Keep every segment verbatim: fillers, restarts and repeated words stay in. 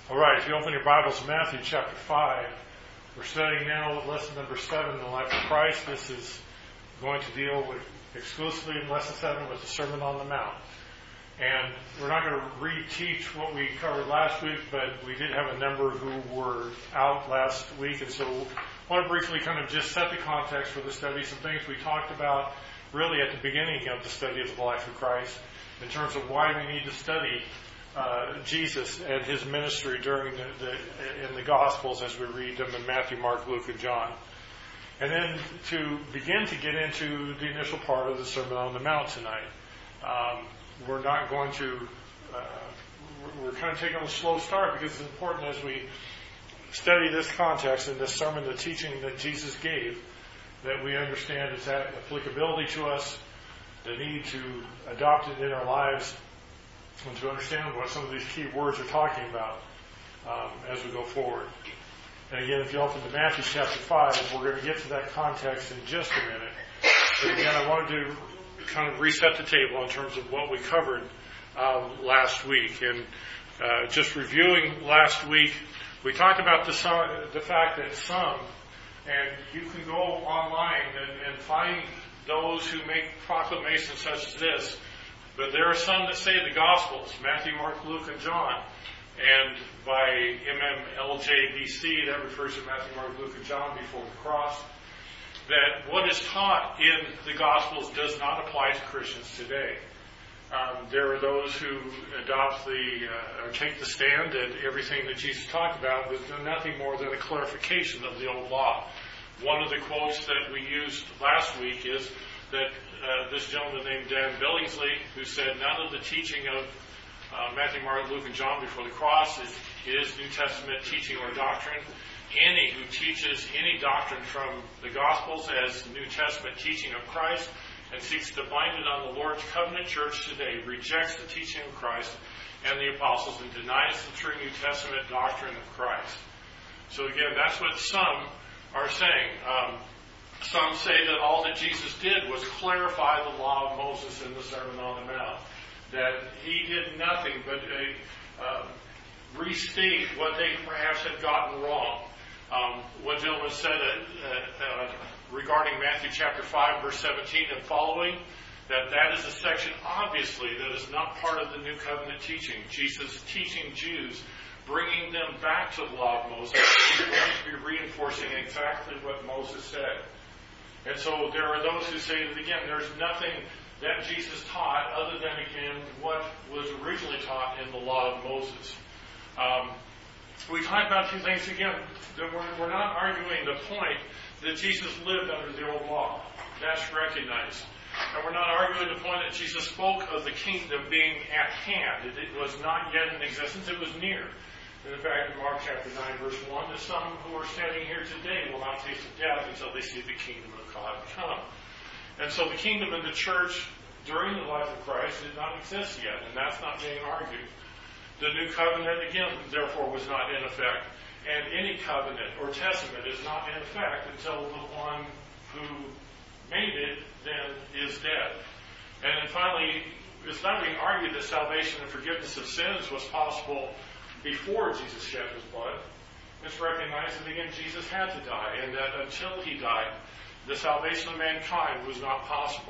All right, if you open your Bibles to Matthew chapter five, we're studying now lesson number seven, the life of Christ. This is going to deal with exclusively in lesson seven with the Sermon on the Mount. And we're not going to re-teach what we covered last week, but we did have a number who were out last week, and so I want to briefly kind of just set the context for the study, some things we talked about really at the beginning of the study of the life of Christ in terms of why we need to study Uh, Jesus and his ministry during the, the in the Gospels as we read them in Matthew, Mark, Luke, and John. And then to begin to get into the initial part of the Sermon on the Mount tonight. Um, we're not going to, uh, we're kind of taking a slow start because it's important as we study this context and this sermon, the teaching that Jesus gave, that we understand its applicability to us, the need to adopt it in our lives, and to understand what some of these key words are talking about um, as we go forward. And again, if you open to Matthew chapter five, we're going to get to that context in just a minute. But again, I wanted to kind of reset the table in terms of what we covered um, last week. And uh, just reviewing last week, we talked about the, the fact that some, and you can go online and, and find those who make proclamations such as this, but there are some that say the Gospels, Matthew, Mark, Luke, and John. And by M M L J B C, that refers to Matthew, Mark, Luke, and John before the cross, that what is taught in the Gospels does not apply to Christians today. Um, there are those who adopt the, uh, or take the stand that everything that Jesus talked about was nothing more than a clarification of the old law. One of the quotes that we used last week is that uh, this gentleman named Dan Billingsley, who said none of the teaching of uh, Matthew, Mark, Luke, and John before the cross is, is New Testament teaching or doctrine. Any who teaches any doctrine from the Gospels as New Testament teaching of Christ and seeks to bind it on the Lord's covenant church today rejects the teaching of Christ and the apostles and denies the true New Testament doctrine of Christ. So again, that's what some are saying. Um, Some say that all that Jesus did was clarify the law of Moses in the Sermon on the Mount. That he did nothing but uh, uh, restate what they perhaps had gotten wrong. Um, one gentleman said uh, uh, regarding Matthew chapter five, verse seventeen and following, that that is a section, obviously, that is not part of the New Covenant teaching. Jesus teaching Jews, bringing them back to the law of Moses, is going to be reinforcing exactly what Moses said. And so there are those who say that, again, there's nothing that Jesus taught other than, again, what was originally taught in the law of Moses. Um, we talked about two things, again, that we're, we're not arguing the point that Jesus lived under the old law. That's recognized. And we're not arguing the point that Jesus spoke of the kingdom being at hand. It, it was not yet in existence, it was near. And in fact, in Mark chapter nine, verse one, that some who are standing here today will not taste of death until they see the kingdom of God come. And so the kingdom in the church during the life of Christ did not exist yet, and that's not being argued. The new covenant, again, therefore, was not in effect. And any covenant or testament is not in effect until the one who made it then is dead. And then finally, it's not being argued that salvation and forgiveness of sins was possible before Jesus shed his blood. It's recognized that, again, Jesus had to die, and that until he died, the salvation of mankind was not possible.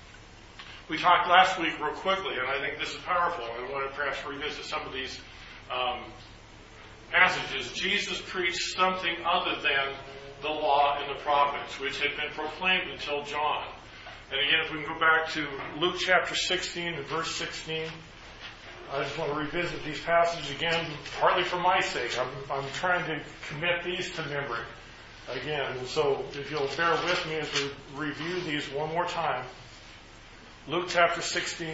We talked last week real quickly, and I think this is powerful, and I want to perhaps revisit some of these um, passages. Jesus preached something other than the law and the prophets, which had been proclaimed until John. And again, if we can go back to Luke chapter sixteen and verse sixteen, I just want to revisit these passages again, partly for my sake. I'm, I'm trying to commit these to memory again. And so if you'll bear with me as we review these one more time. Luke chapter sixteen,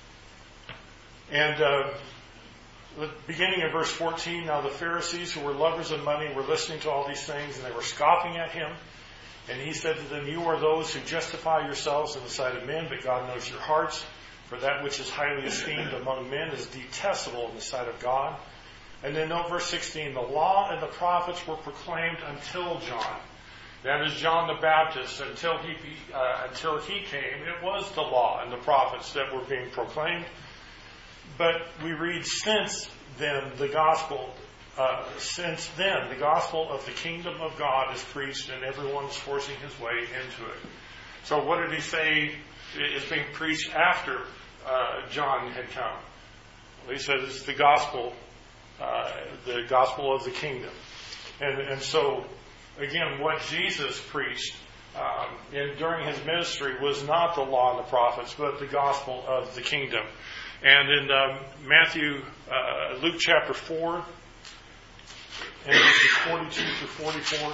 and uh, the beginning of verse fourteen, now the Pharisees who were lovers of money were listening to all these things, and they were scoffing at him. And he said to them, you are those who justify yourselves in the sight of men, but God knows your hearts. For that which is highly esteemed among men is detestable in the sight of God. And then note verse sixteen, the law and the prophets were proclaimed until John. That is John the Baptist. Until he uh, until he came, it was the law and the prophets that were being proclaimed. But we read since then the gospel uh, since then, the gospel of the kingdom of God is preached, and everyone is forcing his way into it. So what did he say is being preached after uh, John had come? Well, he said it's the gospel, uh, the gospel of the kingdom. And, and so, again, what Jesus preached um, in, during his ministry was not the law and the prophets, but the gospel of the kingdom. And in um, Matthew, uh, Luke chapter four, and verses forty-two through forty-four,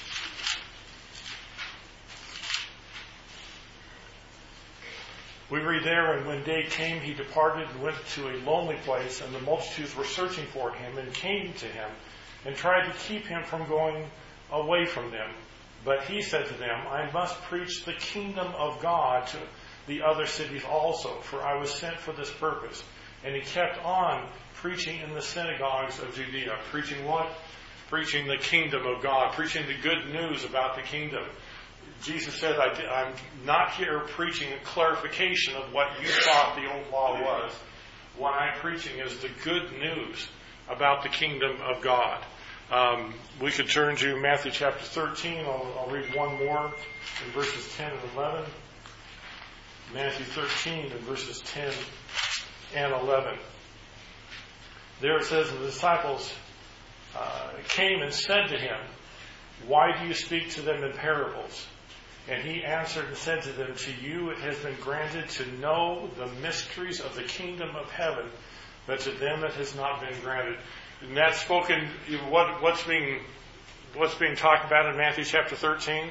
we read there, and when day came, he departed and went to a lonely place, and the multitudes were searching for him and came to him and tried to keep him from going away from them. But he said to them, I must preach the kingdom of God to the other cities also, for I was sent for this purpose. And he kept on preaching in the synagogues of Judea. Preaching what? Preaching the kingdom of God. Preaching the good news about the kingdom. Jesus said, I, I'm not here preaching a clarification of what you thought the old law was. What I'm preaching is the good news about the kingdom of God. Um, we could turn to Matthew chapter thirteen. I'll, I'll read one more in verses ten and eleven. Matthew thirteen and verses ten and eleven. There it says, the disciples uh, came and said to him, why do you speak to them in parables? And he answered and said to them, to you it has been granted to know the mysteries of the kingdom of heaven, but to them it has not been granted. And that's spoken, what, what's being what's being talked about in Matthew chapter thirteen?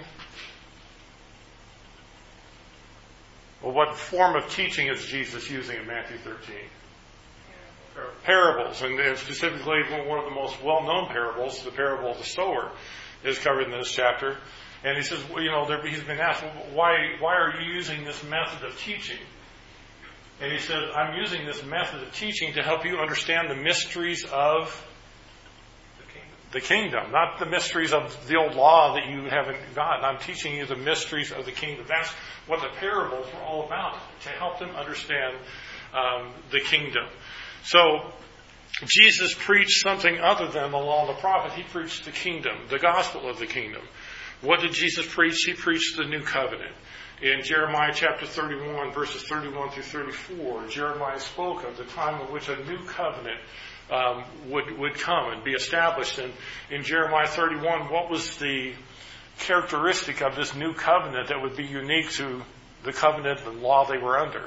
Well, what form of teaching is Jesus using in Matthew thirteen? Parables. And specifically, one of the most well-known parables, the parable of the sower, is covered in this chapter. And he says, well, you know, there, he's been asked, well, why, why are you using this method of teaching? And he said, I'm using this method of teaching to help you understand the mysteries of the kingdom, not the mysteries of the old law that you haven't gotten. I'm teaching you the mysteries of the kingdom. That's what the parables were all about, to help them understand um, the kingdom. So Jesus preached something other than the law and the prophet. He preached the kingdom, the gospel of the kingdom. What did Jesus preach? He preached the new covenant. In Jeremiah chapter thirty-one, verses thirty-one through thirty-four, Jeremiah spoke of the time in which a new covenant um, would would come and be established. And in Jeremiah thirty-one, what was the characteristic of this new covenant that would be unique to the covenant and law they were under?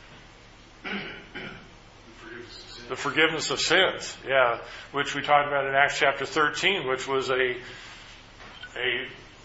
The forgiveness of sins, yeah, which we talked about in Acts chapter thirteen, which was a a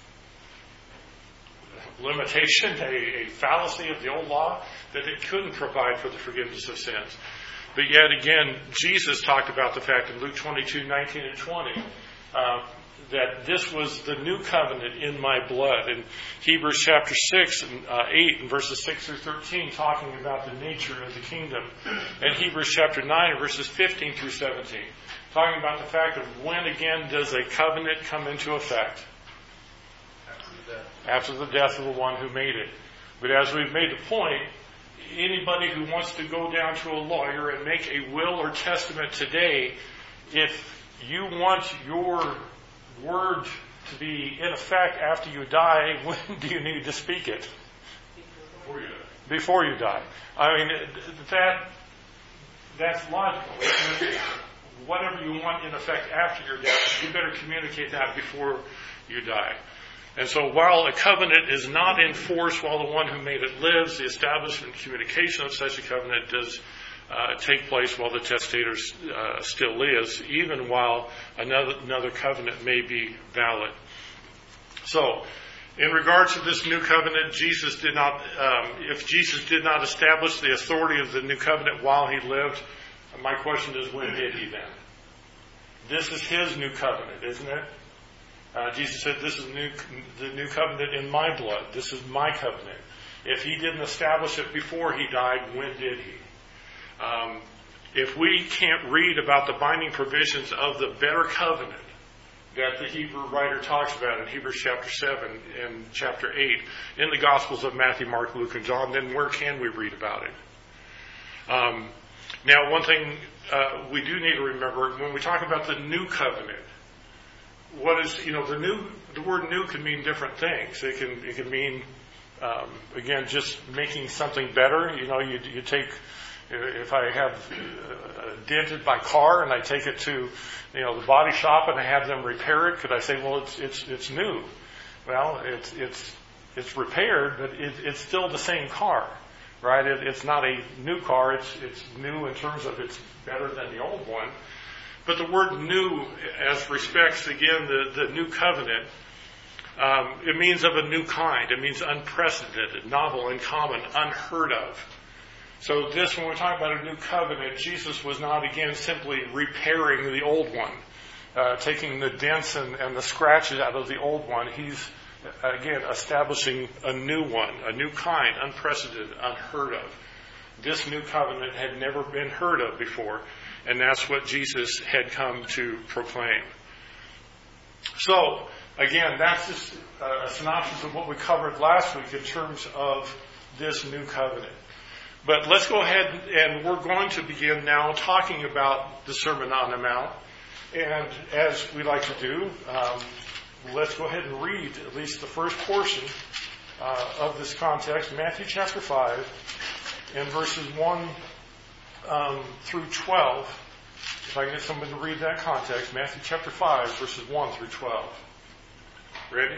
limitation, a, a fallacy of the old law, that it couldn't provide for the forgiveness of sins. But yet again, Jesus talked about the fact in Luke twenty-two, nineteen and twenty, uh, that this was the new covenant in my blood. In Hebrews chapter six and uh, eight and verses six through thirteen, talking about the nature of the kingdom. And Hebrews chapter nine verses fifteen through seventeen, talking about the fact of when again does a covenant come into effect? After the death of the one who made it. But as we've made the point, anybody who wants to go down to a lawyer and make a will or testament today, if you want your word to be in effect after you die, when do you need to speak it? Before you die. Before you die. I mean, that that's logical. Whatever you want in effect after your death, you better communicate that before you die. And so while a covenant is not in force while the one who made it lives, the establishment and communication of such a covenant does uh, take place while the testator uh, still lives, even while another, another covenant may be valid. So, in regards to this new covenant, Jesus did not, um, if Jesus did not establish the authority of the new covenant while he lived, my question is, when did he then? This is his new covenant, isn't it? Uh, Jesus said, this is new, the new covenant in my blood. This is my covenant. If he didn't establish it before he died, when did he? Um, if we can't read about the binding provisions of the better covenant that the Hebrew writer talks about in Hebrews chapter seven and chapter eight in the Gospels of Matthew, Mark, Luke, and John, then where can we read about it? Um, now, one thing uh, we do need to remember when we talk about the new covenant. What is, you know, the new, the word new can mean different things. It can, it can mean, um, again, just making something better. You know, you, you take, if I have uh, dented my car and I take it to, you know, the body shop and I have them repair it, could I say, well, it's, it's, it's new? Well, it's, it's, it's repaired, but it, it's still the same car, right? It, it's not a new car. It's, it's new in terms of it's better than the old one. But the word new, as respects, again, the, the new covenant, um, it means of a new kind. It means unprecedented, novel, uncommon, unheard of. So this, when we're talking about a new covenant, Jesus was not, again, simply repairing the old one, uh, taking the dents and, and the scratches out of the old one. He's, again, establishing a new one, a new kind, unprecedented, unheard of. This new covenant had never been heard of before. And that's what Jesus had come to proclaim. So, again, that's just a synopsis of what we covered last week in terms of this new covenant. But let's go ahead and we're going to begin now talking about the Sermon on the Mount. And as we like to do, um, let's go ahead and read at least the first portion uh, of this context, Matthew chapter five, and verses one Um, through twelve. If I can get someone to read that context, Matthew chapter five, verses one through twelve. Ready?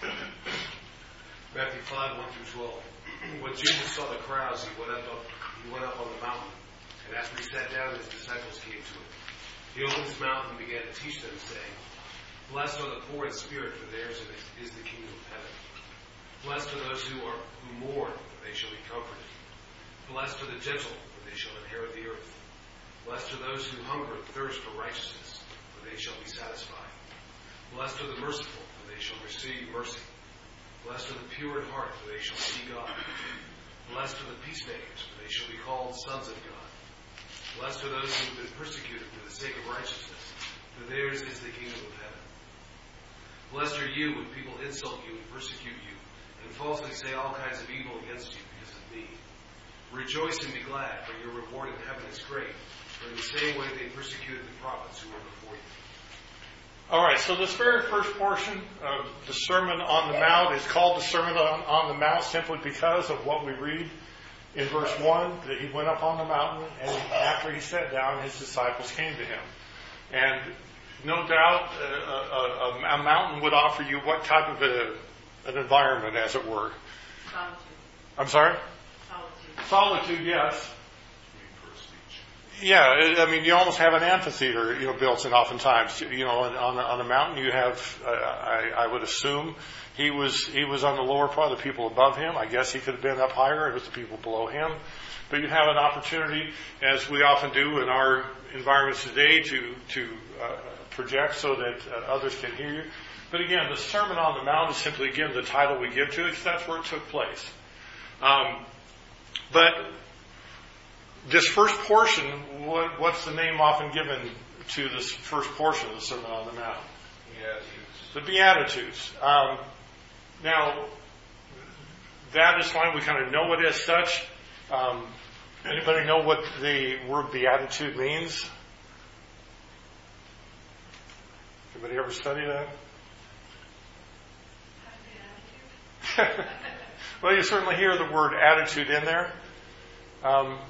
Matthew five, one through twelve. When Jesus saw the crowds, he went up, up he went up on the mountain, and after he sat down, his disciples came to him. He opened his mouth and began to teach them, saying, "Blessed are the poor in spirit, for theirs is the kingdom of heaven. Blessed are those who are who mourn, for they shall be comforted. Blessed are the gentle, they shall inherit the earth. Blessed are those who hunger and thirst for righteousness, for they shall be satisfied. Blessed are the merciful, for they shall receive mercy. Blessed are the pure in heart, for they shall see God. Blessed are the peacemakers, for they shall be called sons of God. Blessed are those who have been persecuted for the sake of righteousness, for theirs is the kingdom of heaven. Blessed are you when people insult you and persecute you, and falsely say all kinds of evil against you because of me. Rejoice and be glad, for your reward in heaven is great. For in the same way they persecuted the prophets who were before you." All right, so this very first portion of the Sermon on the Mount is called the Sermon on, on the Mount simply because of what we read in verse one, that he went up on the mountain, and after he sat down, his disciples came to him. And no doubt a, a, a mountain would offer you what type of a, an environment, as it were? Solitude. I'm sorry? Solitude, yes. Yeah, I mean, you almost have an amphitheater, you know, built in oftentimes. You know, on the, on the mountain you have, uh, I, I would assume, he was he was on the lower part of the people above him. I guess he could have been up higher. It was the people below him. But you have an opportunity, as we often do in our environments today, to to uh, project so that uh, others can hear you. But again, the Sermon on the Mount is simply, again, the title we give to it, because that's where it took place. Um, but this first portion, what, what's the name often given to this first portion of the Sermon on the Mount? Beatitudes. The Beatitudes. Um, now, that is fine. We kind of know it as such. Um, anybody know what the word beatitude means? Anybody ever study that? Well, you certainly hear the word attitude in there. Um,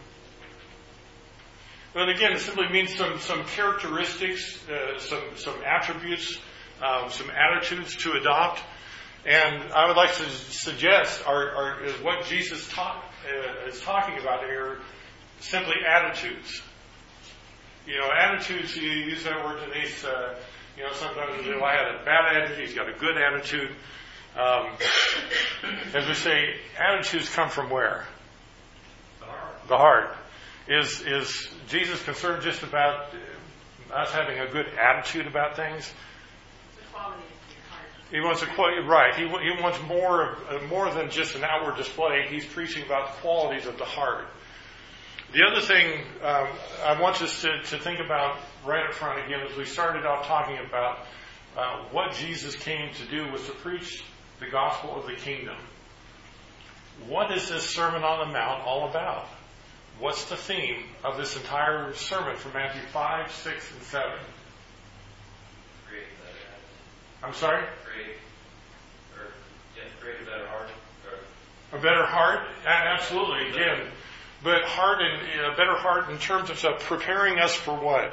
but again, it simply means some, some characteristics, uh, some, some attributes, um, some attitudes to adopt. And I would like to suggest are, are, is what Jesus talk, uh, is talking about here simply attitudes. You know, attitudes, you use that word, Denise, uh, you know, sometimes you know, I had a bad attitude, he's got a good attitude. Um, as we say, attitudes come from where? The heart. The heart. Is is Jesus concerned just about us having a good attitude about things? The quality of your heart. He wants a quality, right? He he wants more uh, more than just an outward display. He's preaching about the qualities of the heart. The other thing um, I want us to, to think about right up front again, as we started off talking about uh, what Jesus came to do was to preach the gospel of the kingdom. What is this Sermon on the Mount all about? what's the theme of this entire sermon from Matthew five, six, and seven? Create a better attitude. I'm sorry? Create, or, yeah, create a better heart. Or, A better heart? A- Absolutely, again. But heart and a better heart in terms of uh, preparing us for what?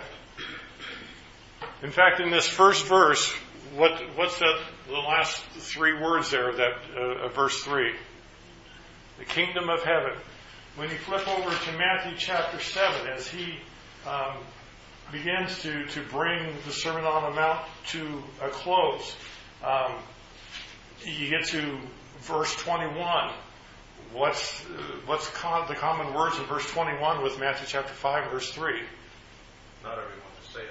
In fact, in this first verse, what what's that? The last three words there of that uh, of verse three. The kingdom of heaven. When you flip over to Matthew chapter seven, as he um, begins to, to bring the Sermon on the Mount to a close, um, you get to verse twenty-one. What's uh, what's con- the common words in verse twenty-one with Matthew chapter five, verse three? Not everyone that saith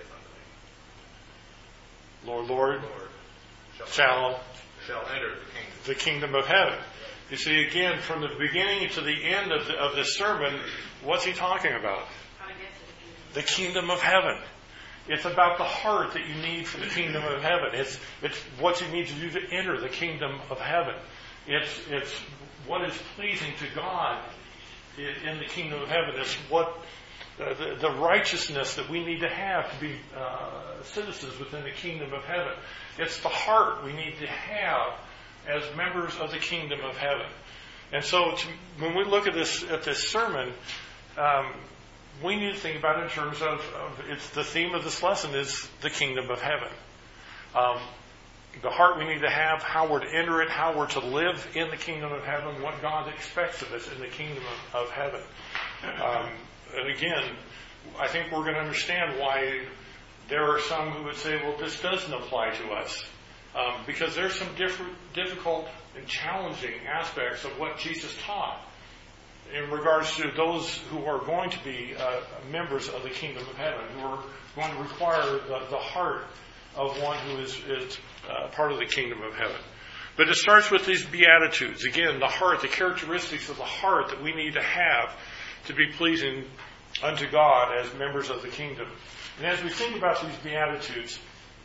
unto me, Lord, Lord, Lord, shall, shall shall enter the kingdom. the kingdom of heaven. You see, again, from the beginning to the end of the, of this sermon, what's he talking about? How to get to the kingdom. The kingdom of heaven. It's about the heart that you need for the kingdom of heaven. It's it's what you need to do to enter the kingdom of heaven. It's it's what is pleasing to God in, in the kingdom of heaven. It's what uh, the, the righteousness that we need to have to be uh, citizens within the kingdom of heaven. It's the heart we need to have as members of the kingdom of heaven. And so to, when we look at this at this sermon, um, we need to think about it in terms of, of it's the theme of this lesson is the kingdom of heaven. Um, the heart we need to have, how we're to enter it, how we're to live in the kingdom of heaven, what God expects of us in the kingdom of, of heaven. Um, and again, I think we're going to understand why there are some who would say, well, this doesn't apply to us. Um, because there's some different, difficult and challenging aspects of what Jesus taught in regards to those who are going to be uh, members of the kingdom of heaven, who are going to require the, the heart of one who is, is uh, part of the kingdom of heaven. But it starts with these Beatitudes. Again, the heart, the characteristics of the heart that we need to have to be pleasing unto God as members of the kingdom. And as we think about these Beatitudes,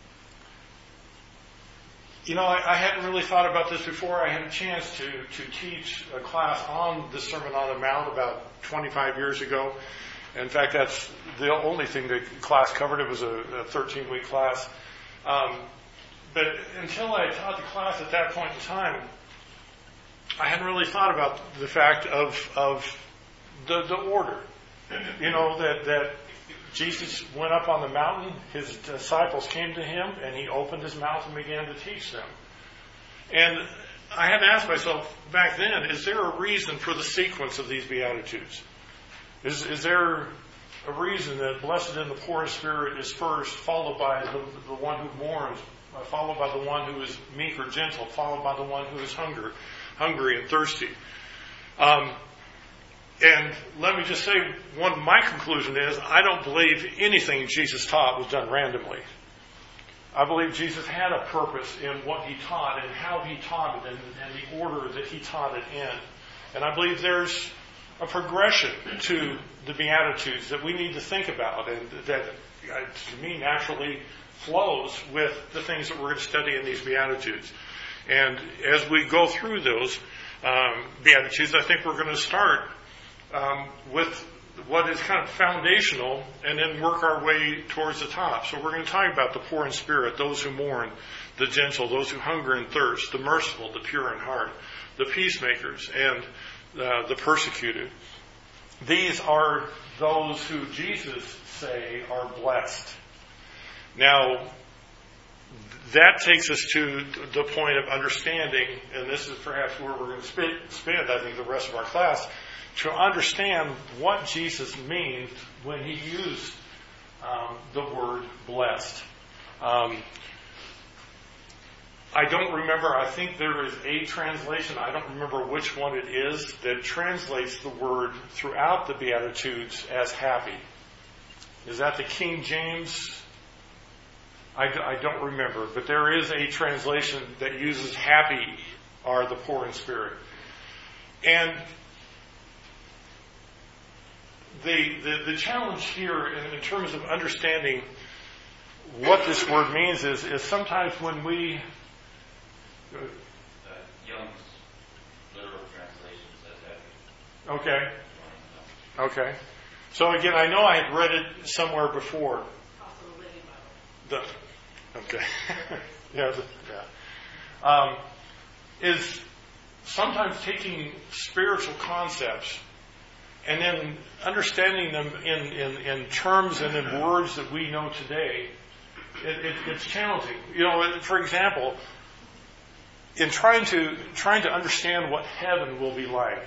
you know, I, I hadn't really thought about this before. I had a chance to, to teach a class on the Sermon on the Mount about twenty-five years ago. In fact, that's the only thing the class covered. It was a thirteen-week class. Um, but until I taught the class at that point in time, I hadn't really thought about the fact of of the, the order. You know, that, that Jesus went up on the mountain, his disciples came to him, and he opened his mouth and began to teach them. And I had to ask myself back then, is there a reason for the sequence of these Beatitudes? Is, is there a reason that blessed in the poor in spirit is first, followed by the, the one who mourns, uh, followed by the one who is meek or gentle, followed by the one who is hunger, hungry and thirsty? Um, And let me just say, one of my conclusion is, I don't believe anything Jesus taught was done randomly. I believe Jesus had a purpose in what he taught and how he taught it and, and the order that he taught it in. And I believe there's a progression to the Beatitudes that we need to think about and that, to me, naturally flows with the things that we're going to study in these Beatitudes. And as we go through those um, Beatitudes, I think we're going to start Um, with what is kind of foundational and then work our way towards the top. So we're going to talk about the poor in spirit, those who mourn, the gentle, those who hunger and thirst, the merciful, the pure in heart, the peacemakers, and uh, the persecuted. These are those who Jesus say are blessed. Now, that takes us to the point of understanding, and this is perhaps where we're going to spend, I think, the rest of our class, to understand what Jesus means when he used um, the word blessed. Um, I don't remember, I think there is a translation, I don't remember which one it is, that translates the word throughout the Beatitudes as happy. Is that the King James? I, I don't remember, but there is a translation that uses happy are the poor in spirit. And The, the, the challenge here in, in terms of understanding what this word means is, is sometimes when we... Uh, Young's literal translation says happy. Okay. Okay. So again, I know I had read it somewhere before. Also the Living Bible. The, okay. yeah. The, yeah. Um, is sometimes taking spiritual concepts and then understanding them in, in, in terms and in words that we know today, it, it, it's challenging. You know, for example, in trying to trying to understand what heaven will be like,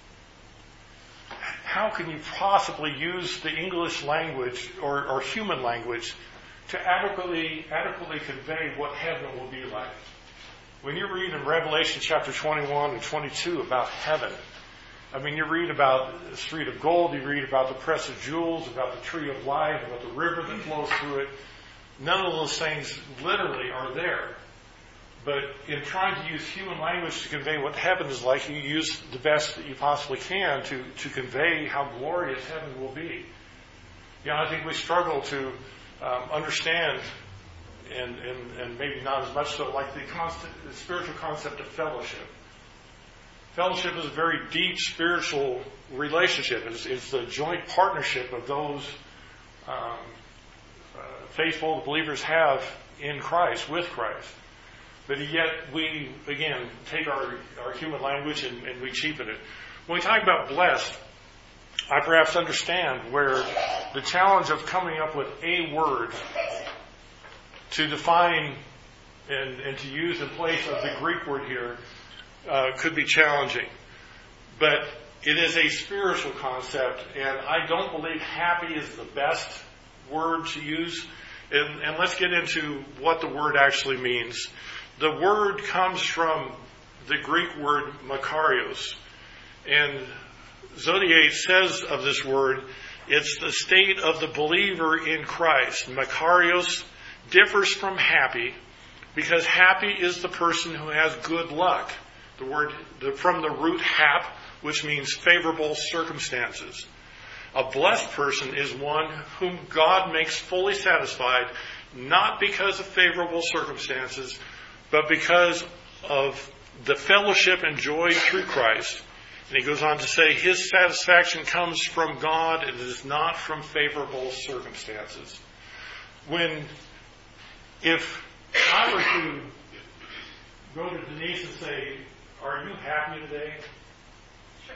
how can you possibly use the English language or, or human language to adequately adequately convey what heaven will be like? When you read in Revelation chapter twenty-one and twenty-two about heaven, I mean, you read about the street of gold, you read about the press of jewels, about the tree of life, about the river that flows through it. None of those things literally are there. But in trying to use human language to convey what heaven is like, you use the best that you possibly can to, to convey how glorious heaven will be. You know, I think we struggle to um, understand, and, and, and maybe not as much so, like the, constant, the spiritual concept of fellowship. Fellowship is a very deep spiritual relationship. It's, it's the joint partnership of those um, uh, faithful believers have in Christ, with Christ. But yet we, again, take our, our human language and, and we cheapen it. When we talk about blessed, I perhaps understand where the challenge of coming up with a word to define and, and to use in place of the Greek word here uh, could be challenging. But it is a spiritual concept, and I don't believe happy is the best word to use. And, and let's get into what the word actually means. The word comes from the Greek word makarios. And Zodiac says of this word, it's the state of the believer in Christ. Makarios differs from happy because happy is the person who has good luck. The word the, from the root hap, which means favorable circumstances. A blessed person is one whom God makes fully satisfied, not because of favorable circumstances, but because of the fellowship enjoyed through Christ. And he goes on to say, his satisfaction comes from God and it is not from favorable circumstances. When, if I were to go to Denise and say, are you happy today? Sure.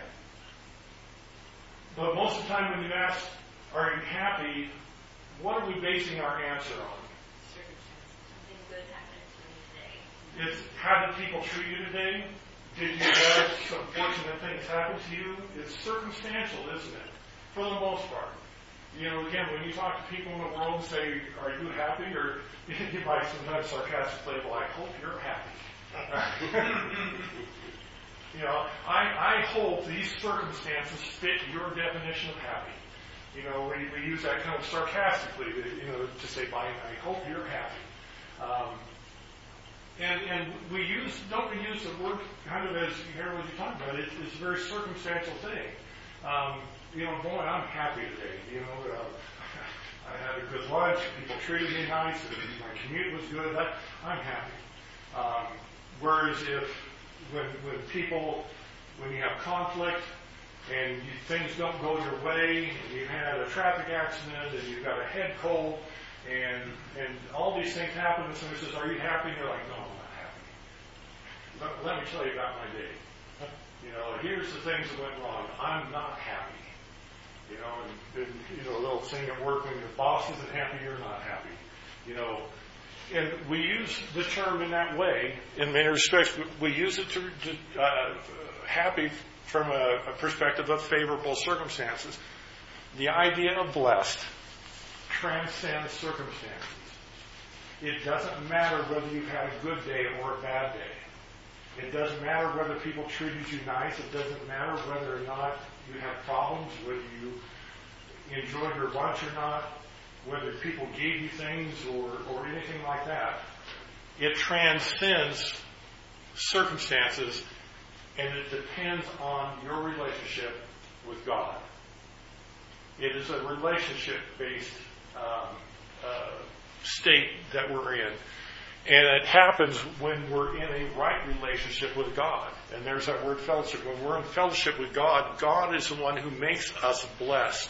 But most of the time when you ask, are you happy, what are we basing our answer on? Something good happened to me today. It's how did people treat you today? Did you have some fortunate things happen to you? It's circumstantial, isn't it? For the most part. You know, again, when you talk to people in the world and say, are you happy? Or you might sometimes sarcastically, well, I hope you're happy. you know, I, I hope these circumstances fit your definition of happy. You know, we, we use that kind of sarcastically, you know, to say, I, I hope you're happy. Um, and and we use, don't we use the word kind of as, you hear what you're talking about, it's, it's a very circumstantial thing. Um, you know, boy, I'm happy today. You know, uh, I had a good lunch, people treated me nice, and my commute was good, I, I'm happy. Um, whereas if, when, when people, when you have conflict, and you, things don't go your way, and you had a traffic accident, and you've got a head cold, and and all these things happen, and somebody says, are you happy? And you're like, no, I'm not happy. But let me tell you about my day. You know, here's the things that went wrong. I'm not happy. You know, and, and you know, a little thing at work, when your boss isn't happy, you're not happy. You know, and we use the term in that way, in many respects. We use it to, to uh, happy from a, a perspective of favorable circumstances. The idea of blessed transcends circumstances. It doesn't matter whether you've had a good day or a bad day. It doesn't matter whether people treated you nice. It doesn't matter whether or not you had problems, whether you enjoyed your lunch or not, whether people gave you things or, or anything like that. It transcends circumstances, and it depends on your relationship with God. It is a relationship-based um, uh, state that we're in. And it happens when we're in a right relationship with God. And there's that word fellowship. When we're in fellowship with God, God is the one who makes us blessed.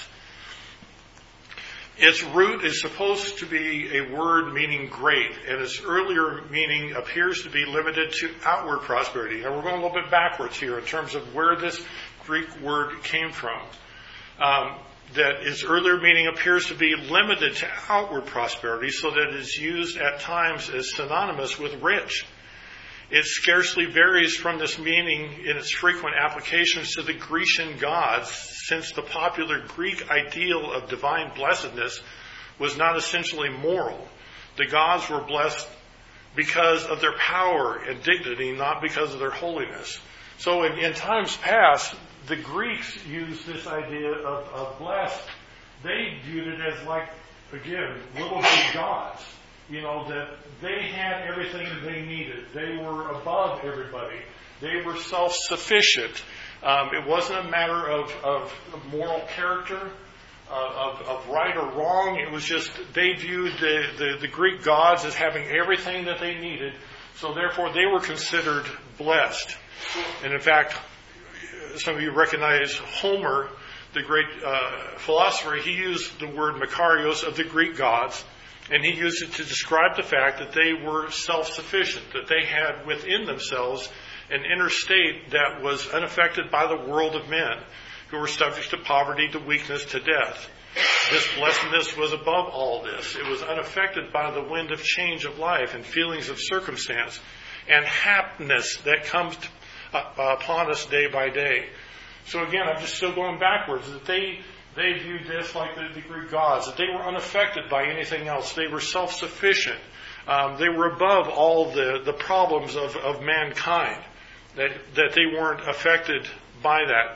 Its root is supposed to be a word meaning great, and its earlier meaning appears to be limited to outward prosperity. Now we're going a little bit backwards here in terms of where this Greek word came from. Um, that its earlier meaning appears to be limited to outward prosperity, so that it is used at times as synonymous with rich. It scarcely varies from this meaning in its frequent applications to the Grecian gods, since the popular Greek ideal of divine blessedness was not essentially moral. The gods were blessed because of their power and dignity, not because of their holiness. So in, in times past, the Greeks used this idea of, of blessed. They viewed it as like, again, little g gods. You know, that they had everything they needed. They were above everybody. They were self-sufficient. Um, it wasn't a matter of, of moral character, uh, of, of right or wrong. It was just they viewed the, the, the Greek gods as having everything that they needed. So therefore they were considered blessed. And in fact, some of you recognize Homer, the great uh, philosopher. He used the word Makarios of the Greek gods. And he used it to describe the fact that they were self-sufficient, that they had within themselves an inner state that was unaffected by the world of men, who were subject to poverty, to weakness, to death. This blessedness was above all this. It was unaffected by the wind of change of life and feelings of circumstance and happiness that comes upon us day by day. So again, I'm just still going backwards, that they... They viewed this like the, the Greek gods, that they were unaffected by anything else. They were self-sufficient. Um, they were above all the, the problems of, of mankind, that, that they weren't affected by that.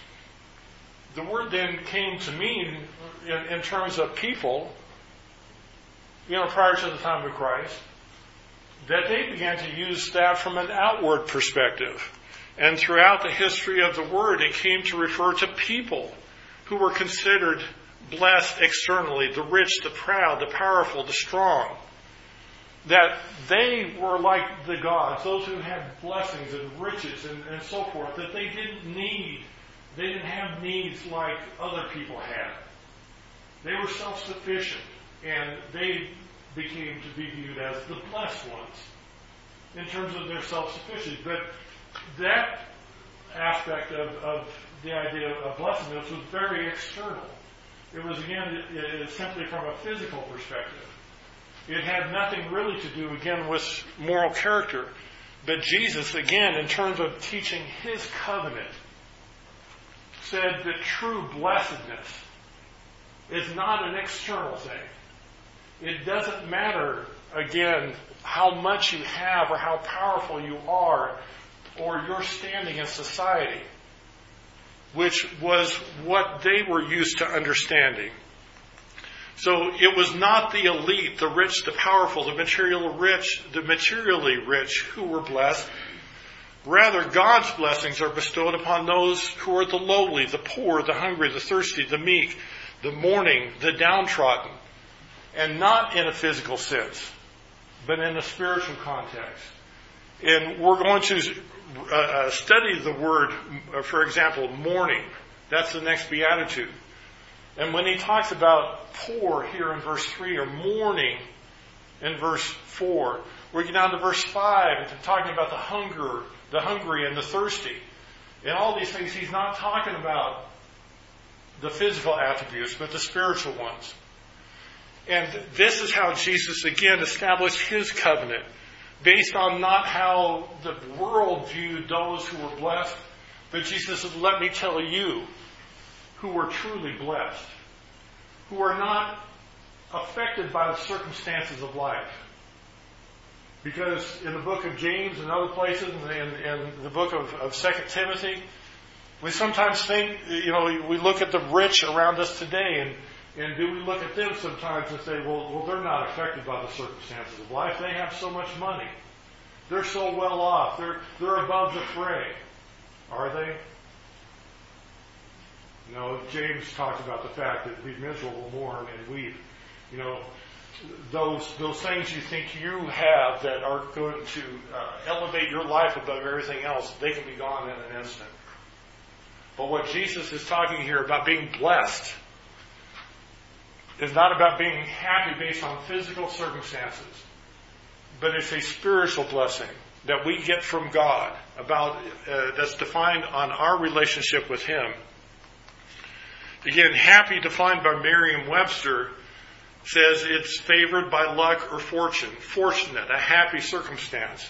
The word then came to mean, in, in terms of people, you know, prior to the time of Christ, that they began to use that from an outward perspective. And throughout the history of the word, it came to refer to people who were considered blessed externally, the rich, the proud, the powerful, the strong. That they were like the gods, those who had blessings and riches and, and so forth, that they didn't need, they didn't have needs like other people had. They were self-sufficient, and they became to be viewed as the blessed ones in terms of their self-sufficiency. But that aspect of, of the idea of blessedness was very external. It was, again, it, it, simply from a physical perspective. It had nothing really to do, again, with moral character. But Jesus, again, in terms of teaching His covenant, said that true blessedness is not an external thing. It doesn't matter, again, how much you have or how powerful you are or your standing in society, which was what they were used to understanding. So it was not the elite, the rich, the powerful, the material rich, the materially rich who were blessed. Rather, God's blessings are bestowed upon those who are the lowly, the poor, the hungry, the thirsty, the meek, the mourning, the downtrodden. And not in a physical sense, but in a spiritual context. And we're going to uh, study the word, uh, for example, mourning. That's the next beatitude. And when he talks about poor here in verse three, or mourning in verse four, we get down to verse five, and talking about the hunger, the hungry and the thirsty. And all these things, he's not talking about the physical attributes, but the spiritual ones. And this is how Jesus, again, established His covenant, based on not how the world viewed those who were blessed, but Jesus said, let me tell you who were truly blessed, who are not affected by the circumstances of life. Because in the book of James and other places, and in the book of, of Second Timothy, we sometimes think, you know, we look at the rich around us today, and And do we look at them sometimes and say, well, well, they're not affected by the circumstances of life. They have so much money. They're so well off. They're, they're above the fray. Are they? No, James talks about the fact that be miserable, mourn, and weep. You know, those those things you think you have that are going to uh, elevate your life above everything else, they can be gone in an instant. But what Jesus is talking here about being blessed is not about being happy based on physical circumstances, but it's a spiritual blessing that we get from God about uh, that's defined on our relationship with Him. Again, happy defined by Merriam-Webster says it's favored by luck or fortune, fortunate, a happy circumstance.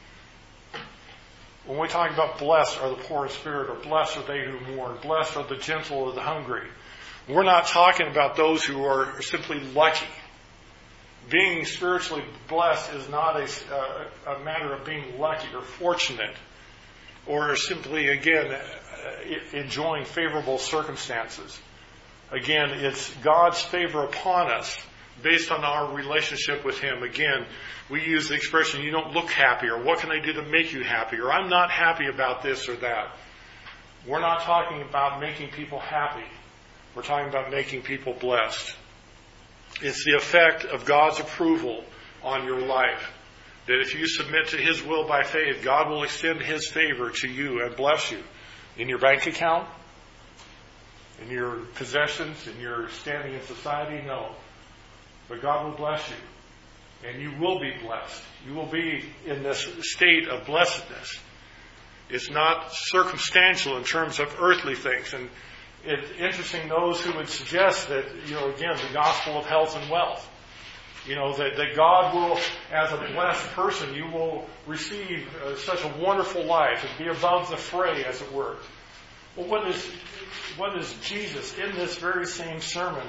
When we talk about blessed are the poor in spirit, or blessed are they who mourn, blessed are the gentle or the hungry, we're not talking about those who are simply lucky. Being spiritually blessed is not a, uh, a matter of being lucky or fortunate, or simply, again, uh, enjoying favorable circumstances. Again, it's God's favor upon us based on our relationship with Him. Again, we use the expression, you don't look happy, or what can I do to make you happy, or I'm not happy about this or that. We're not talking about making people happy. We're talking about making people blessed. It's the effect of God's approval on your life. That if you submit to His will by faith, God will extend His favor to you and bless you. In your bank account? In your possessions? In your standing in society? No. But God will bless you. And you will be blessed. You will be in this state of blessedness. It's not circumstantial in terms of earthly things. And it's interesting, those who would suggest that, you know, again, the gospel of health and wealth. You know, that, that God will, as a blessed person, you will receive uh, such a wonderful life and be above the fray, as it were. Well, what is, what does Jesus, in this very same sermon,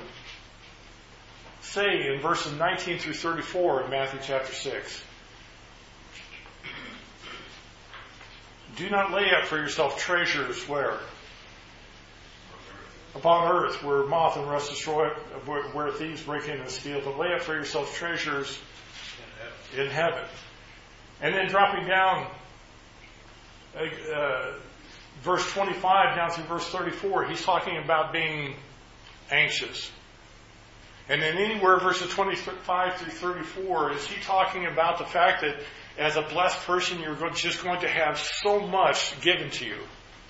say in verses nineteen through thirty-four in Matthew chapter six? Do not lay up for yourself treasures where? Upon earth, where moth and rust destroy, where, where thieves break in and steal. But lay up for yourselves treasures in heaven. And then dropping down, uh, verse twenty-five down through verse thirty-four, he's talking about being anxious. And then anywhere verses twenty-five through thirty-four, is he talking about the fact that as a blessed person, you're just going to have so much given to you.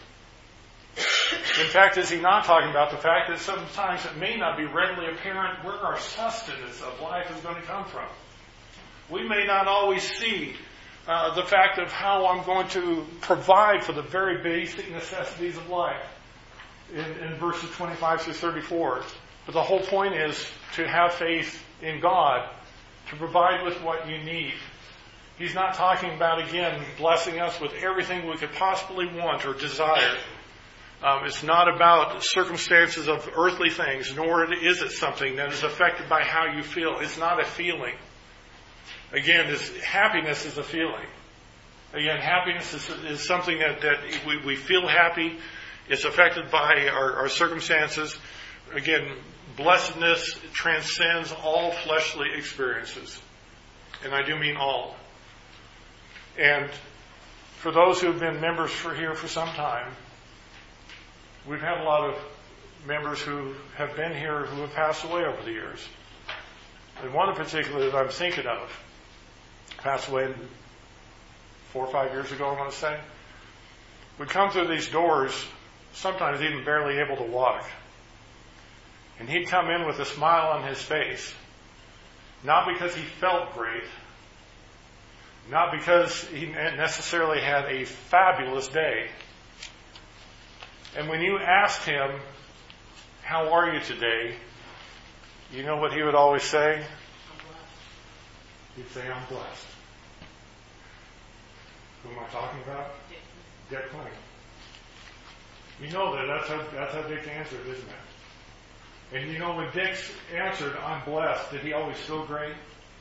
In fact, is he not talking about the fact that sometimes it may not be readily apparent where our sustenance of life is going to come from? We may not always see uh, the fact of how I'm going to provide for the very basic necessities of life in, in verses twenty-five through thirty-four. But the whole point is to have faith in God to provide with what you need. He's not talking about, again, blessing us with everything we could possibly want or desire. Um, it's not about circumstances of earthly things, nor is it something that is affected by how you feel. It's not a feeling. Again, this happiness is a feeling. Again, happiness is, is something that, that we, we feel happy. It's affected by our, our circumstances. Again, blessedness transcends all fleshly experiences. And I do mean all. And for those who have been members for here for some time, we've had a lot of members who have been here who have passed away over the years. And one in particular that I'm thinking of passed away four or five years ago, I want to say. Would come through these doors, sometimes even barely able to walk. And he'd come in with a smile on his face. Not because he felt great. Not because he necessarily had a fabulous day. And when you asked him, how are you today? You know what he would always say? He'd say, I'm blessed. Who am I talking about? Dick Cling. You know that that's how, that's how Dick answered, isn't it? And you know when Dick answered, I'm blessed, did he always feel great?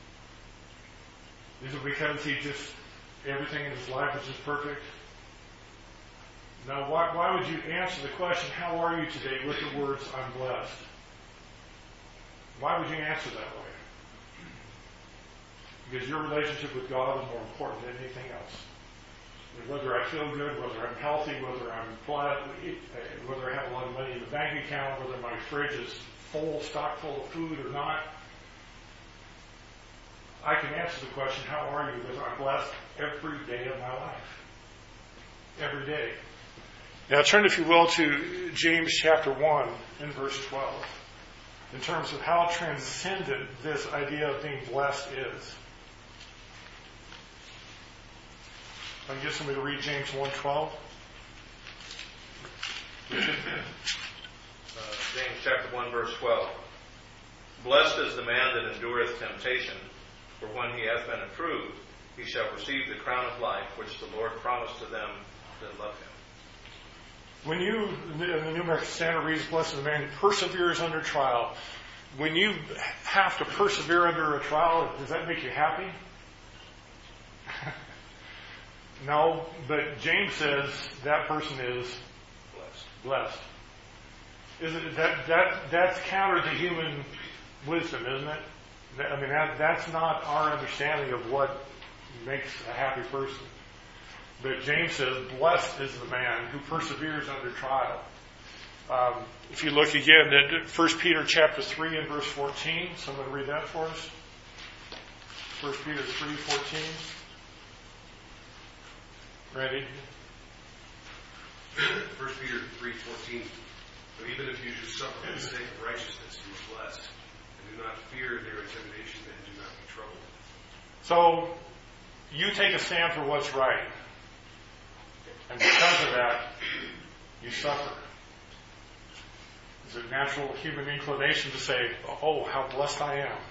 Is it because he just, everything in his life was just perfect? Now, why, why would you answer the question, how are you today, with the words, I'm blessed? Why would you answer that way? Because your relationship with God is more important than anything else. Whether I feel good, whether I'm healthy, whether I'm flat, whether I have a lot of money in the bank account, whether my fridge is full, stock full of food or not, I can answer the question, how are you? Because I'm blessed every day of my life. Every day. Now turn, if you will, to James chapter one and verse twelve. In terms of how transcendent this idea of being blessed is. I can get somebody to read James one twelve. Uh, James chapter one, verse twelve. Blessed is the man that endureth temptation, for when he hath been approved, he shall receive the crown of life which the Lord promised to them that love him. When you, in the New American Standard reads, blessed is the man who perseveres under trial. When you have to persevere under a trial, does that make you happy? No, but James says that person is Blessed. blessed. Is it that that that's counter to human wisdom, isn't it? That, I mean, that that's not our understanding of what makes a happy person. But James says, blessed is the man who perseveres under trial. Um, if you look again at First Peter chapter three and verse fourteen, someone read that for us. First Peter three fourteen. Ready? First Peter three fourteen. But even if you should suffer for the sake of righteousness, you are blessed. And do not fear their intimidation, and do not be troubled. So, you take a stand for what's right. And because of that, you suffer. It's a natural human inclination to say, oh, how blessed I am.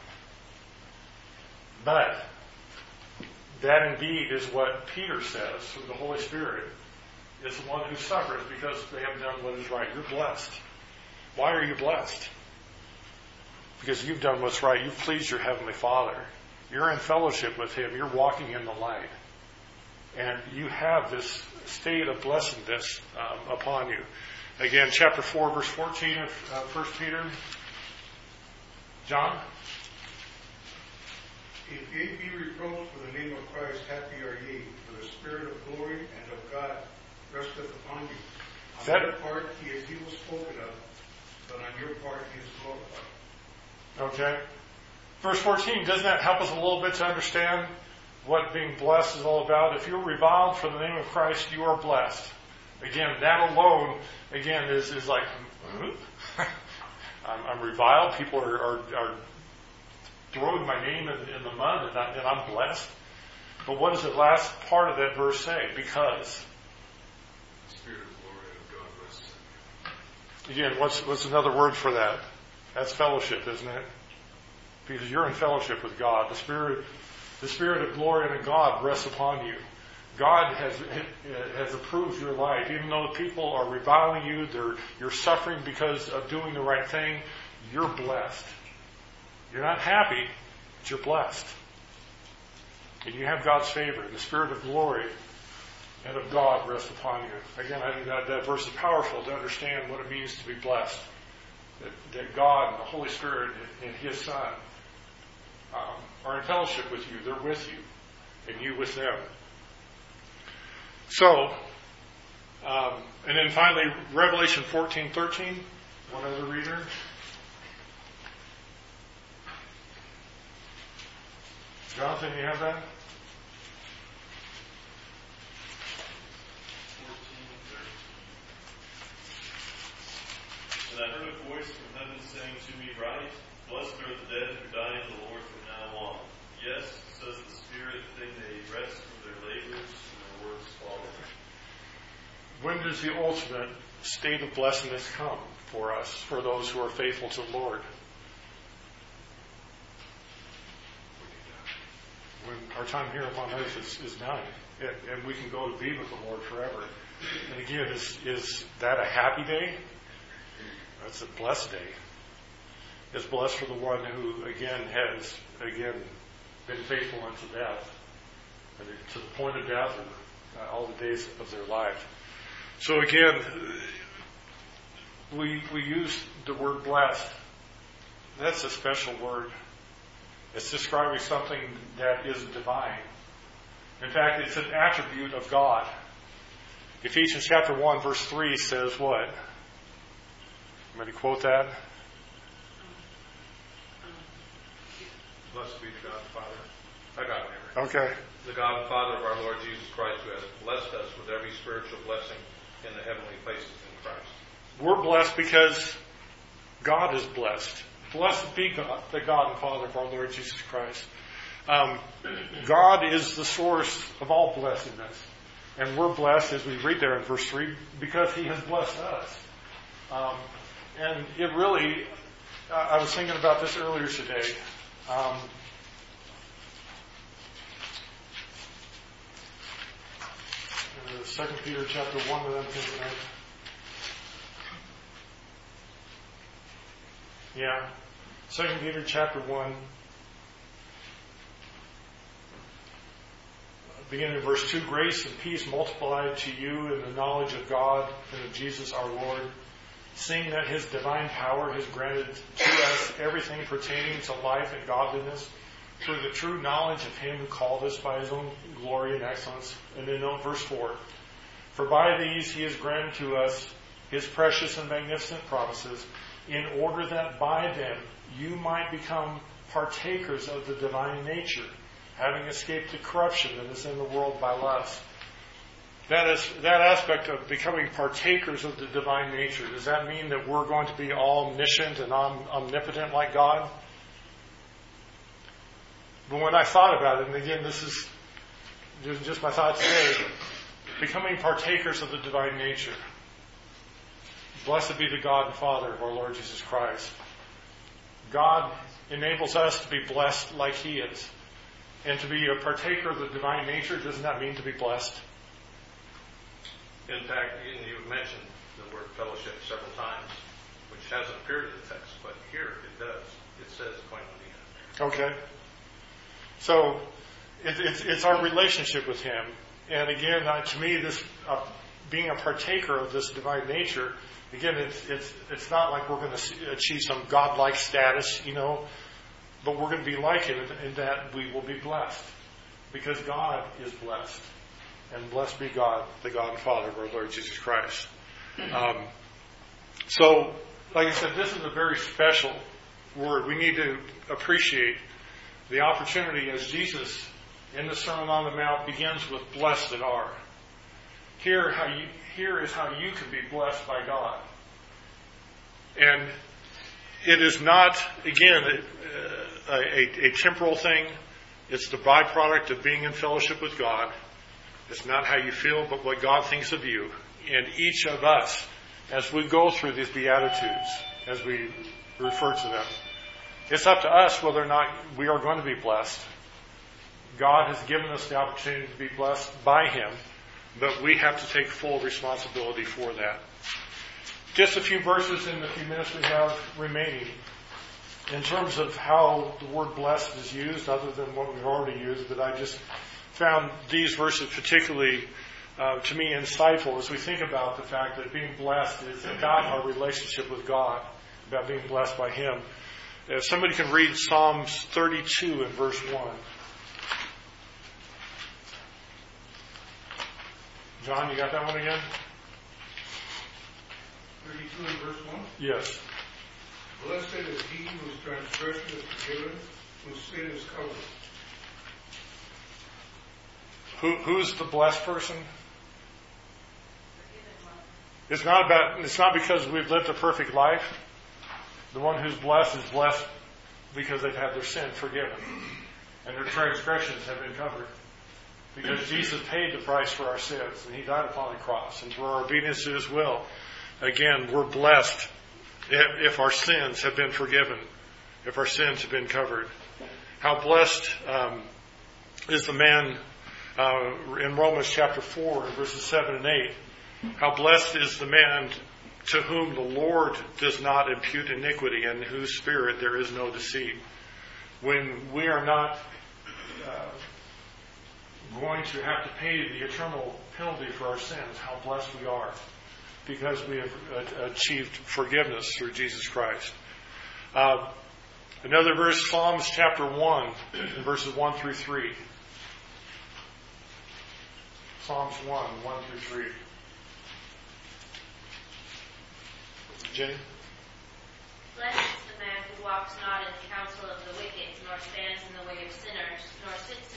But that indeed is what Peter says through the Holy Spirit is the one who suffers because they have done what is right. You're blessed. Why are you blessed? Because you've done what's right. You've pleased your Heavenly Father. You're in fellowship with Him. You're walking in the light. And you have this state of blessedness um, upon you. Again, chapter four, verse fourteen of uh, First Peter. John? If ye be reproached for the name of Christ, happy are ye, for the Spirit of glory and of God resteth upon you. On That, your part he is evil spoken of, but on your part he is glorified. okay. Verse fourteen, doesn't that help us a little bit to understand what being blessed is all about? If you're reviled for the name of Christ, you are blessed. Again, that alone, again, is, is like, hmm? I'm, I'm reviled. People are, are, are throwing my name in, in the mud, and, I, and I'm blessed. But what does the last part of that verse say? Because. The Spirit of glory and of God rests. Again, what's, what's another word for that? That's fellowship, isn't it? Because you're in fellowship with God. The Spirit, the Spirit of glory and of God rests upon you. God has has approved your life. Even though people are reviling you, they're, you're suffering because of doing the right thing, you're blessed. You're not happy, but you're blessed. And you have God's favor. The Spirit of glory and of God rest upon you. Again, I think that, that verse is powerful to understand what it means to be blessed. That, that God and the Holy Spirit and His Son um, are in fellowship with you. They're with you, and you with them. So, um, and then finally, Revelation fourteen thirteen. One other reader. Jonathan, you have that? And I heard a voice from heaven saying to me, Write, blessed are the dead who die in the Lord from now on. Yes, says the Spirit, they may rest from their labors and their works follow. When does the ultimate state of blessedness come for us, for those who are faithful to the Lord? When our time here upon earth is, is done, and, and we can go to be with the Lord forever. And again, is, is that a happy day? That's a blessed day. It's blessed for the one who, again, has, again, been faithful unto death, and to the point of death, and uh, all the days of their life. So again, we we use the word blessed. That's a special word. It's describing something that is divine. In fact, it's an attribute of God. Ephesians chapter one, verse three says what? Somebody quote that? Blessed be to God the Father. I got it here. Okay. The God and Father of our Lord Jesus Christ, who has blessed us with every spiritual blessing in the heavenly places in Christ. We're blessed because God is blessed. Blessed be God, the God and Father of our Lord Jesus Christ. Um, God is the source of all blessedness. And we're blessed, as we read there in verse three, because He has blessed us. Um, and it really, I was thinking about this earlier today. Um, uh, Second Peter chapter one that I'm thinking of. Yeah. Second Peter chapter one. Beginning in verse two, grace and peace multiplied to you in the knowledge of God and of Jesus our Lord, seeing that His divine power has granted to us everything pertaining to life and godliness through the true knowledge of Him who called us by His own glory and excellence. And then note verse four, for by these He has granted to us His precious and magnificent promises, in order that by them you might become partakers of the divine nature, having escaped the corruption that is in the world by lust. That is that aspect of becoming partakers of the divine nature. Does that mean that we're going to be all omniscient and om- omnipotent like God? But when I thought about it, and again, this is just my thought today, becoming partakers of the divine nature. Blessed be the God and Father of our Lord Jesus Christ. God enables us to be blessed like He is. And to be a partaker of the divine nature, doesn't that mean to be blessed? In fact, you mentioned the word fellowship several times, which hasn't appeared in the text, but here it does. It says koinonia. Okay. So it, it's, it's our relationship with Him. And again, uh, to me, this uh, being a partaker of this divine nature, again, it's it's it's not like we're going to achieve some godlike status, you know, but we're going to be like Him in that we will be blessed, because God is blessed. And blessed be God, the God and Father of our Lord Jesus Christ. Um, so, like I said, this is a very special word. We need to appreciate the opportunity, as Jesus in the Sermon on the Mount begins with "Blessed are." Here, how you, here is how you can be blessed by God. And it is not, again, a, a, a temporal thing. It's the byproduct of being in fellowship with God. It's not how you feel, but what God thinks of you. And each of us, as we go through these Beatitudes, as we refer to them, it's up to us whether or not we are going to be blessed. God has given us the opportunity to be blessed by Him, but we have to take full responsibility for that. Just a few verses in the few minutes we have remaining. In terms of how the word blessed is used, other than what we've already used, but I just found these verses particularly, uh, to me, insightful as we think about the fact that being blessed is about our relationship with God, about being blessed by Him. If somebody can read Psalms thirty-two and verse one. John, you got that one again? thirty-two and verse one? Yes. Blessed is he whose transgression is forgiven, whose sin is covered. Who, who's the blessed person? It's not about. It's not because we've lived a perfect life. The one who's blessed is blessed because they've had their sin forgiven, and their transgressions have been covered. Because Jesus paid the price for our sins, and He died upon the cross, and for our obedience to His will. Again, we're blessed if our sins have been forgiven, if our sins have been covered. How blessed um, is the man uh, in Romans chapter four, verses seven and eight. How blessed is the man to whom the Lord does not impute iniquity, and in whose spirit there is no deceit. When we are not uh, going to have to pay the eternal penalty for our sins, how blessed we are, because we have uh, achieved forgiveness through Jesus Christ. Uh, another verse, Psalms chapter one, verses one through three. Psalms one, one through three. Jane? Blessed is the man who walks not in the counsel of the wicked, nor stands in the way of sinners, nor sits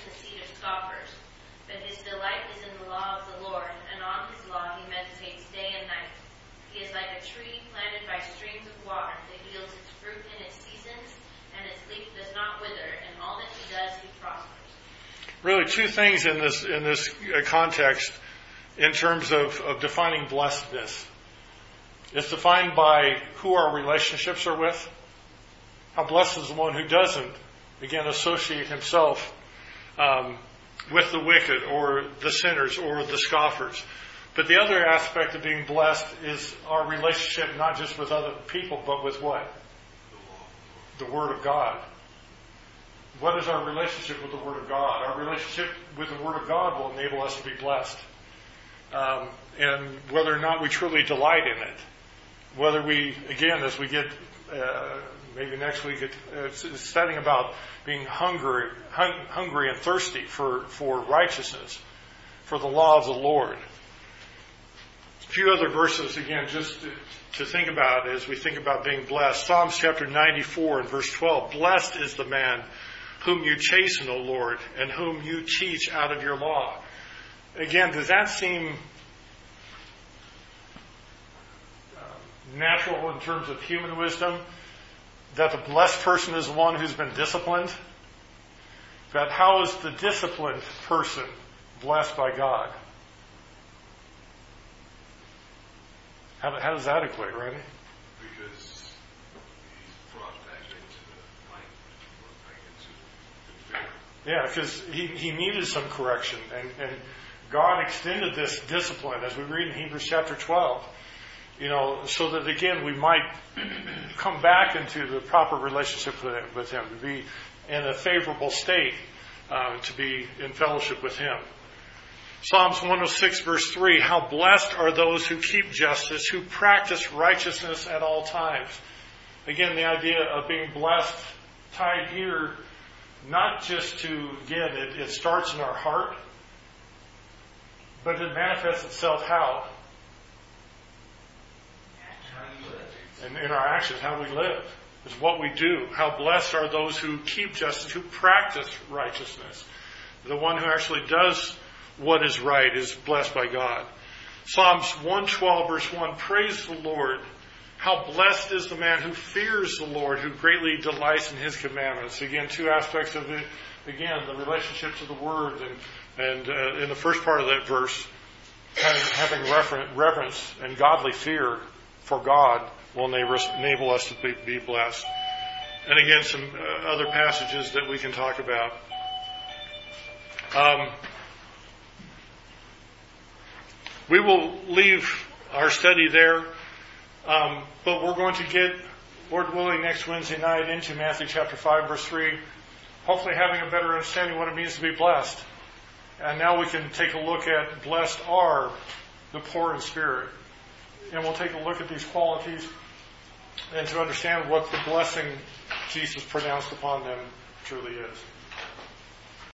really two things in this in this context in terms of, of defining blessedness. It's defined by who our relationships are with. How blessed is the one who doesn't, again, associate himself um, with the wicked or the sinners or the scoffers. But the other aspect of being blessed is our relationship not just with other people, but with what? The Word of God. What is our relationship with the Word of God? Our relationship with the Word of God will enable us to be blessed. Um, and whether or not we truly delight in it. Whether we, again, as we get, uh, maybe next week, it's, it's studying about being hungry, hung, hungry and thirsty for, for righteousness, for the law of the Lord. A few other verses, again, just to, to think about as we think about being blessed. Psalms chapter ninety-four and verse twelve. Blessed is the man whom you chasten, O Lord, and whom you teach out of your law. Again, does that seem uh, natural in terms of human wisdom? That the blessed person is the one who's been disciplined? But how is the disciplined person blessed by God? How, how does that equate, Randy? Because he's brought back into the light, brought back into the Yeah, because he, he needed some correction. And, and God extended this discipline, as we read in Hebrews chapter twelve, you know, so that, again, we might come back into the proper relationship with Him, to be in a favorable state, uh, to be in fellowship with Him. Psalms one oh six verse three, how blessed are those who keep justice, who practice righteousness at all times. Again, the idea of being blessed tied here, not just to, again, it, it starts in our heart, but it manifests itself how? And in our actions, how we live, is what we do. How blessed are those who keep justice, who practice righteousness. The one who actually does what is right is blessed by God. Psalms one twelve verse one, praise the Lord. How blessed is the man who fears the Lord, who greatly delights in His commandments. Again, two aspects of it. Again, the relationship to the Word, and, and uh, in the first part of that verse, having refer- reverence and godly fear for God will enable us to be, be blessed. And again, some uh, other passages that we can talk about. Um, we will leave our study there, um, but we're going to get, Lord willing, next Wednesday night into Matthew chapter five, verse three, hopefully having a better understanding of what it means to be blessed. And now we can take a look at blessed are the poor in spirit. And we'll take a look at these qualities and to understand what the blessing Jesus pronounced upon them truly is.